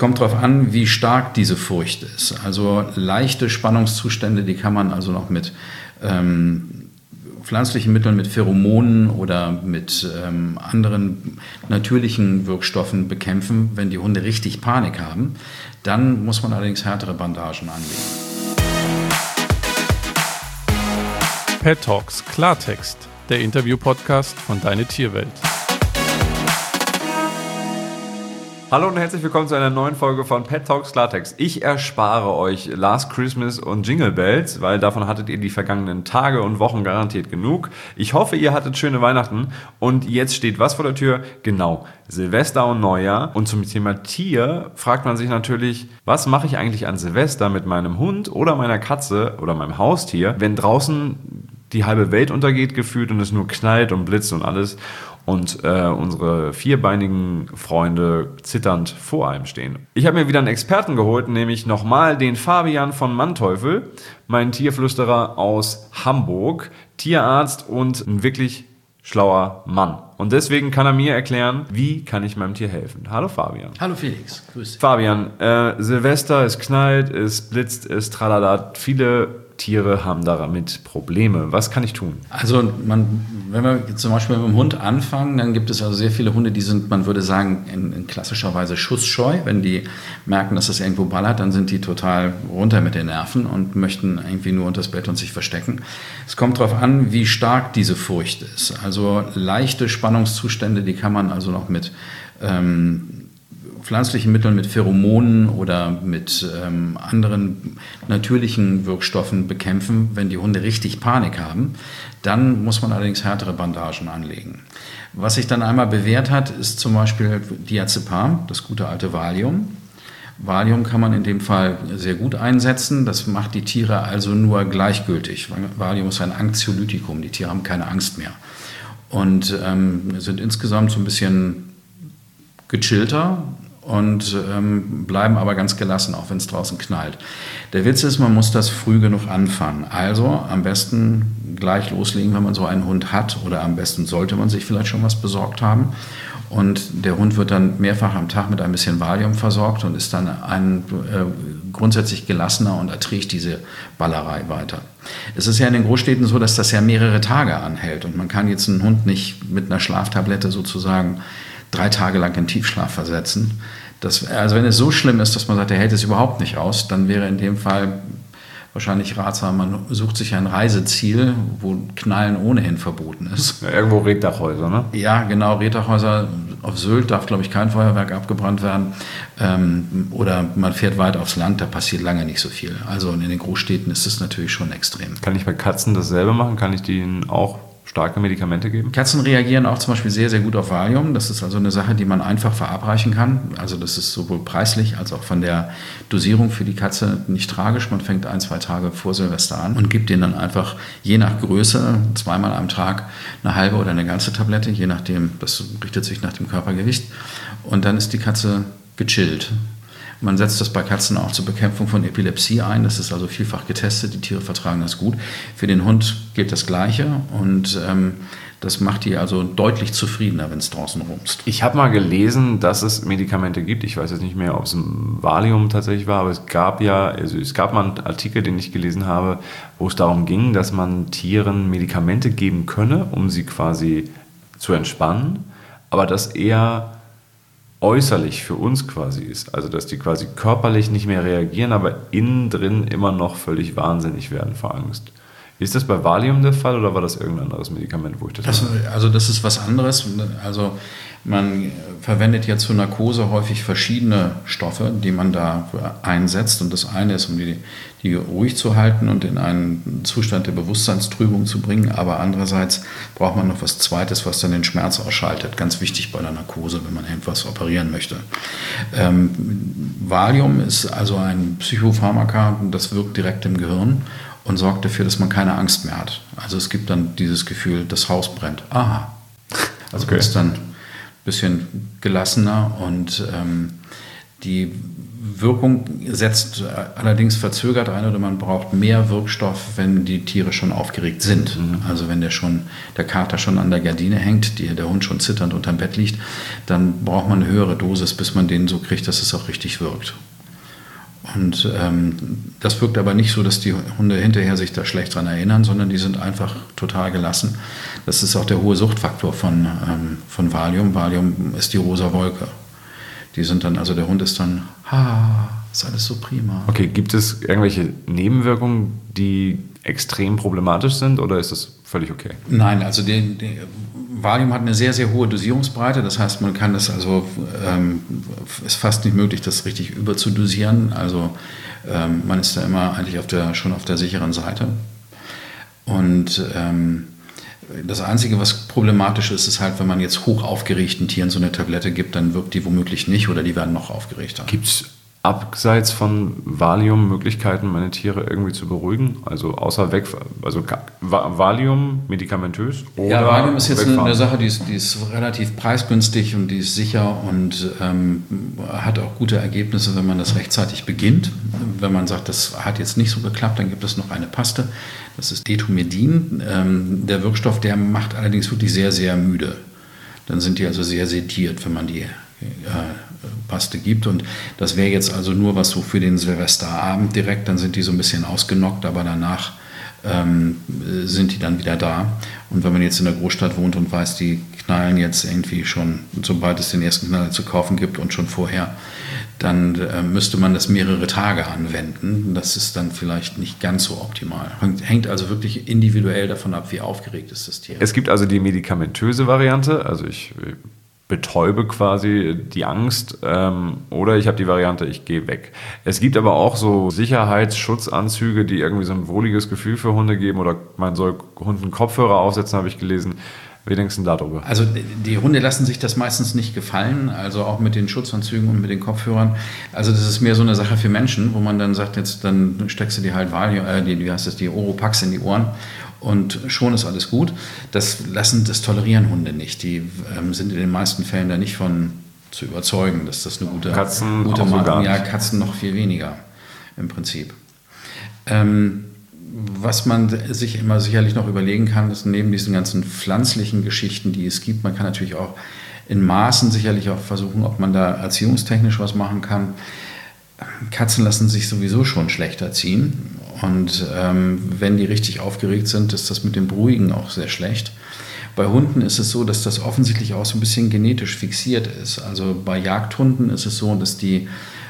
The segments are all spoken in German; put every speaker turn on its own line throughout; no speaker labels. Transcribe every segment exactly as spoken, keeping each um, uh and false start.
kommt darauf an, wie stark diese Furcht ist. Also leichte Spannungszustände, die kann man also noch mit ähm, pflanzlichen Mitteln, mit Pheromonen oder mit ähm, anderen natürlichen Wirkstoffen bekämpfen. Wenn die Hunde richtig Panik haben, dann muss man allerdings härtere Bandagen anlegen.
Pet Talks Klartext, der Interview-Podcast von Deine Tierwelt.
Hallo und herzlich willkommen zu einer neuen Folge von Pet Talks Klartext. Ich erspare euch Last Christmas und Jingle Bells, weil davon hattet ihr die vergangenen Tage und Wochen garantiert genug. Ich hoffe, ihr hattet schöne Weihnachten und jetzt steht was vor der Tür? Genau, Silvester und Neujahr. Und zum Thema Tier fragt man sich natürlich, was mache ich eigentlich an Silvester mit meinem Hund oder meiner Katze oder meinem Haustier, wenn draußen die halbe Welt untergeht gefühlt und es nur knallt und blitzt und alles und äh, unsere vierbeinigen Freunde zitternd vor einem stehen. Ich habe mir wieder einen Experten geholt, nämlich nochmal den Fabian von Manteuffel, meinen Tierflüsterer aus Hamburg, Tierarzt und ein wirklich schlauer Mann. Und deswegen kann er mir erklären, wie kann ich meinem Tier helfen. Hallo Fabian.
Hallo Felix, grüß dich.
Fabian, äh, Silvester, es knallt, es blitzt, es tralala, viele Tiere haben damit Probleme. Was kann ich tun?
Also man, wenn wir zum Beispiel mit dem Hund anfangen, dann gibt es also sehr viele Hunde, die sind, man würde sagen, in, in klassischer Weise schussscheu. Wenn die merken, dass das irgendwo ballert, dann sind die total runter mit den Nerven und möchten irgendwie nur unter das Bett und sich verstecken. Es kommt darauf an, wie stark diese Furcht ist. Also leichte Spannungszustände, die kann man also noch mit ähm, pflanzlichen Mitteln, mit Pheromonen oder mit ähm, anderen natürlichen Wirkstoffen bekämpfen. Wenn die Hunde richtig Panik haben, dann muss man allerdings härtere Bandagen anlegen. Was sich dann einmal bewährt hat, ist zum Beispiel Diazepam, das gute alte Valium. Valium kann man in dem Fall sehr gut einsetzen. Das macht die Tiere also nur gleichgültig. Valium ist ein Anxiolytikum. Die Tiere haben keine Angst mehr und ähm, sind insgesamt so ein bisschen gechillter und ähm, bleiben aber ganz gelassen, auch wenn es draußen knallt. Der Witz ist, man muss das früh genug anfangen. Also am besten gleich loslegen, wenn man so einen Hund hat, oder am besten sollte man sich vielleicht schon was besorgt haben. Und der Hund wird dann mehrfach am Tag mit ein bisschen Valium versorgt und ist dann ein äh, grundsätzlich gelassener und erträgt diese Ballerei weiter. Es ist ja in den Großstädten so, dass das ja mehrere Tage anhält und man kann jetzt einen Hund nicht mit einer Schlaftablette sozusagen drei Tage lang in Tiefschlaf versetzen. Das, also wenn es so schlimm ist, dass man sagt, er hält es überhaupt nicht aus, dann wäre in dem Fall wahrscheinlich ratsam, man sucht sich ein Reiseziel, wo Knallen ohnehin verboten ist.
Ja, irgendwo Reddachhäuser, ne?
Ja, genau, Reddachhäuser. Auf Sylt darf, glaube ich, kein Feuerwerk abgebrannt werden. Ähm, oder man fährt weit aufs Land, da passiert lange nicht so viel. Also in den Großstädten ist es natürlich schon extrem.
Kann ich bei Katzen dasselbe machen? Kann ich denen auch starke Medikamente geben?
Katzen reagieren auch zum Beispiel sehr, sehr gut auf Valium. Das ist also eine Sache, die man einfach verabreichen kann. Also das ist sowohl preislich als auch von der Dosierung für die Katze nicht tragisch. Man fängt ein, zwei Tage vor Silvester an und gibt denen dann einfach je nach Größe zweimal am Tag eine halbe oder eine ganze Tablette, je nachdem, das richtet sich nach dem Körpergewicht. Und dann ist die Katze gechillt. Man setzt das bei Katzen auch zur Bekämpfung von Epilepsie ein. Das ist also vielfach getestet. Die Tiere vertragen das gut. Für den Hund gilt das Gleiche. Und ähm, das macht die also deutlich zufriedener, wenn es draußen rumst.
Ich habe mal gelesen, dass es Medikamente gibt. Ich weiß jetzt nicht mehr, ob es ein Valium tatsächlich war, aber es gab ja, also es gab mal einen Artikel, den ich gelesen habe, wo es darum ging, dass man Tieren Medikamente geben könne, um sie quasi zu entspannen, aber das eher äußerlich für uns quasi ist. Also dass die quasi körperlich nicht mehr reagieren, aber innen drin immer noch völlig wahnsinnig werden vor Angst. Ist das bei Valium der Fall oder war das irgendein anderes Medikament, wo ich das...
das also das ist was anderes. Also man verwendet ja zur Narkose häufig verschiedene Stoffe, die man da einsetzt. Und das eine ist, um die, die ruhig zu halten und in einen Zustand der Bewusstseinstrübung zu bringen. Aber andererseits braucht man noch was Zweites, was dann den Schmerz ausschaltet. Ganz wichtig bei der Narkose, wenn man irgendwas operieren möchte. Ähm, Valium ist also ein Psychopharmaka, das wirkt direkt im Gehirn und sorgt dafür, dass man keine Angst mehr hat. Also es gibt dann dieses Gefühl, das Haus brennt. Aha. Also okay. Man ist dann ein bisschen gelassener und ähm, die Wirkung setzt allerdings verzögert ein oder man braucht mehr Wirkstoff, wenn die Tiere schon aufgeregt sind. Mhm. Also wenn der schon, der Kater schon an der Gardine hängt, die, der Hund schon zitternd unterm Bett liegt, dann braucht man eine höhere Dosis, bis man den so kriegt, dass es auch richtig wirkt. Und ähm, das wirkt aber nicht so, dass die Hunde hinterher sich da schlecht dran erinnern, sondern die sind einfach total gelassen. Das ist auch der hohe Suchtfaktor von, ähm, von Valium. Valium ist die rosa Wolke. Die sind dann, also der Hund ist dann, ha, ist alles so prima.
Okay, gibt es irgendwelche Nebenwirkungen, die extrem problematisch sind oder ist das völlig okay?
Nein, also die, die Valium hat eine sehr, sehr hohe Dosierungsbreite. Das heißt, man kann das also, ähm, ist fast nicht möglich, das richtig überzudosieren. Also ähm, man ist da immer eigentlich auf der, schon auf der sicheren Seite. Und ähm, das Einzige, was problematisch ist, ist halt, wenn man jetzt hoch aufgeregten Tieren so eine Tablette gibt, dann wirkt die womöglich nicht oder die werden noch aufgeregter.
Gibt es abseits von Valium Möglichkeiten, meine Tiere irgendwie zu beruhigen? Also außer weg, also Valium medikamentös? Oder
ja, Valium ist jetzt eine, eine Sache, die ist, die ist relativ preisgünstig und die ist sicher und ähm, hat auch gute Ergebnisse, wenn man das rechtzeitig beginnt. Wenn man sagt, das hat jetzt nicht so geklappt, dann gibt es noch eine Paste. Das ist Detomedin. Ähm, der Wirkstoff, der macht allerdings wirklich sehr, sehr müde. Dann sind die also sehr sediert, wenn man die äh, Paste gibt. Und das wäre jetzt also nur was so für den Silvesterabend direkt. Dann sind die so ein bisschen ausgenockt, aber danach ähm, sind die dann wieder da. Und wenn man jetzt in der Großstadt wohnt und weiß, die knallen jetzt irgendwie schon, sobald es den ersten Knaller zu kaufen gibt und schon vorher, dann äh, müsste man das mehrere Tage anwenden. Das ist dann vielleicht nicht ganz so optimal. Hängt also wirklich individuell davon ab, wie aufgeregt ist das Tier.
Es gibt also die medikamentöse Variante, also ich betäube quasi die Angst, ähm, oder ich habe die Variante, ich gehe weg. Es gibt aber auch so Sicherheitsschutzanzüge, die irgendwie so ein wohliges Gefühl für Hunde geben, oder man soll Hunden Kopfhörer aufsetzen, habe ich gelesen. Wie denkst du darüber?
Also die Hunde lassen sich das meistens nicht gefallen, also auch mit den Schutzanzügen und mit den Kopfhörern. Also das ist mehr so eine Sache für Menschen, wo man dann sagt, jetzt dann steckst du dir halt Valium, äh, die, wie heißt das, die Oropax in die Ohren und schon ist alles gut. Das lassen, das tolerieren Hunde nicht. Die ähm, sind in den meisten Fällen da nicht von zu überzeugen, dass das eine gute
Katzen
gute
auch so gar nicht.
Ja, Katzen noch viel weniger im Prinzip. Ähm, Was man sich immer sicherlich noch überlegen kann, ist neben diesen ganzen pflanzlichen Geschichten, die es gibt, man kann natürlich auch in Maßen sicherlich auch versuchen, ob man da erziehungstechnisch was machen kann. Katzen lassen sich sowieso schon schlecht erziehen und ähm, wenn die richtig aufgeregt sind, ist das mit dem Beruhigen auch sehr schlecht. Bei Hunden ist es so, dass das offensichtlich auch so ein bisschen genetisch fixiert ist. Also bei Jagdhunden ist es so, dass die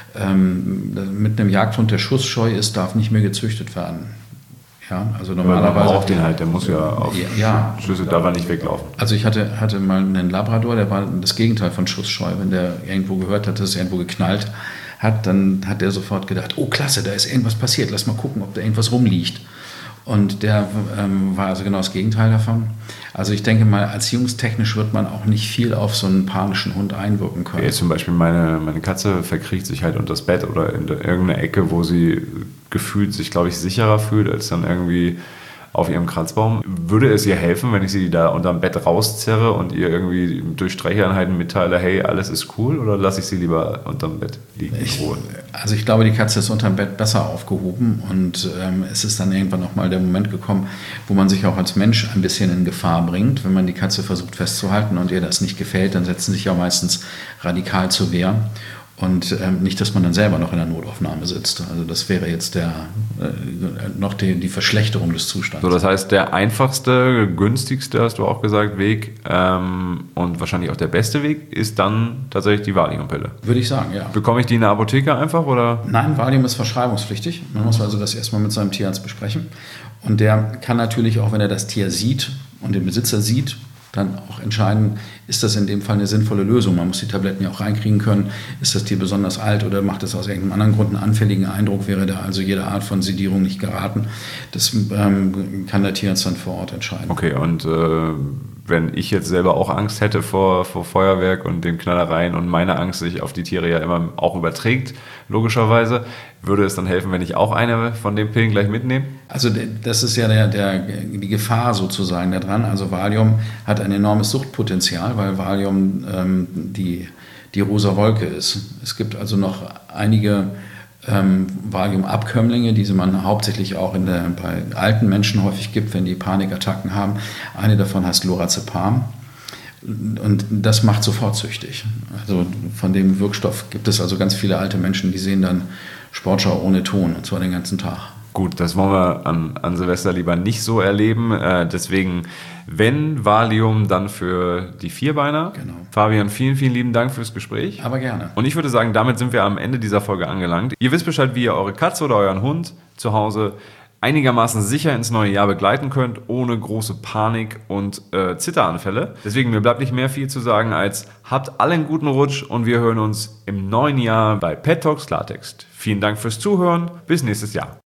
ähm, mit einem Jagdhund, der schussscheu ist, darf nicht mehr gezüchtet werden. Ja, also normalerweise.
Man braucht den halt, der muss ja auf
ja,
Schüsse, darf er nicht weglaufen.
Also ich hatte, hatte mal einen Labrador, der war das Gegenteil von schussscheu. Wenn der irgendwo gehört hat, dass es irgendwo geknallt hat, dann hat der sofort gedacht, oh klasse, da ist irgendwas passiert, lass mal gucken, ob da irgendwas rumliegt. Und der ähm, war also genau das Gegenteil davon. Also ich denke mal, erziehungstechnisch wird man auch nicht viel auf so einen panischen Hund einwirken können.
Ja, zum Beispiel meine, meine Katze verkriecht sich halt unter das Bett oder in irgendeine Ecke, wo sie gefühlt sich, glaube ich, sicherer fühlt, als dann irgendwie auf ihrem Kratzbaum. Würde es ihr helfen, wenn ich sie da unterm Bett rauszerre und ihr irgendwie durch Streicheinheiten mitteile, hey, alles ist cool, oder lasse ich sie lieber unterm Bett liegen in Ruhe?
Also ich glaube, die Katze ist unterm Bett besser aufgehoben und ähm, es ist dann irgendwann noch mal der Moment gekommen, wo man sich auch als Mensch ein bisschen in Gefahr bringt. Wenn man die Katze versucht festzuhalten und ihr das nicht gefällt, dann setzen sich ja meistens radikal zur Wehr. Und ähm, nicht, dass man dann selber noch in der Notaufnahme sitzt. Also das wäre jetzt der, äh, noch die, die Verschlechterung des Zustands.
So, das heißt, der einfachste, günstigste, hast du auch gesagt, Weg ähm, und wahrscheinlich auch der beste Weg ist dann tatsächlich die Valiumpille.
Würde ich sagen, ja.
Bekomme ich die in der Apotheke einfach, oder?
Nein, Valium ist verschreibungspflichtig. Man muss also das erstmal mit seinem Tierarzt besprechen. Und der kann natürlich auch, wenn er das Tier sieht und den Besitzer sieht, dann auch entscheiden, ist das in dem Fall eine sinnvolle Lösung. Man muss die Tabletten ja auch reinkriegen können. Ist das Tier besonders alt oder macht es aus irgendeinem anderen Grund einen anfälligen Eindruck? Wäre da also jede Art von Sedierung nicht geraten? Das ähm, kann der Tierarzt dann vor Ort entscheiden.
Okay, und äh, wenn ich jetzt selber auch Angst hätte vor, vor Feuerwerk und den Knallereien und meine Angst sich auf die Tiere ja immer auch überträgt, logischerweise, würde es dann helfen, wenn ich auch eine von den Pillen gleich mitnehme?
Also das ist ja der, der, die Gefahr sozusagen daran. Also Valium hat ein enormes Suchtpotenzial, weil Valium ähm, die, die rosa Wolke ist. Es gibt also noch einige ähm, Valium-Abkömmlinge, die man hauptsächlich auch in der, bei alten Menschen häufig gibt, wenn die Panikattacken haben. Eine davon heißt Lorazepam. Und das macht sofort süchtig. Also von dem Wirkstoff gibt es also ganz viele alte Menschen, die sehen dann Sportschau ohne Ton, und zwar den ganzen Tag.
Gut, das wollen wir an, an Silvester lieber nicht so erleben. Äh, deswegen, wenn Valium, dann für die Vierbeiner.
Genau.
Fabian, vielen, vielen lieben Dank fürs Gespräch.
Aber gerne.
Und ich würde sagen, damit sind wir am Ende dieser Folge angelangt. Ihr wisst Bescheid, wie ihr eure Katze oder euren Hund zu Hause einigermaßen sicher ins neue Jahr begleiten könnt, ohne große Panik und äh, Zitteranfälle. Deswegen, mir bleibt nicht mehr viel zu sagen als habt alle einen guten Rutsch und wir hören uns im neuen Jahr bei Pet Talks Klartext. Vielen Dank fürs Zuhören. Bis nächstes Jahr.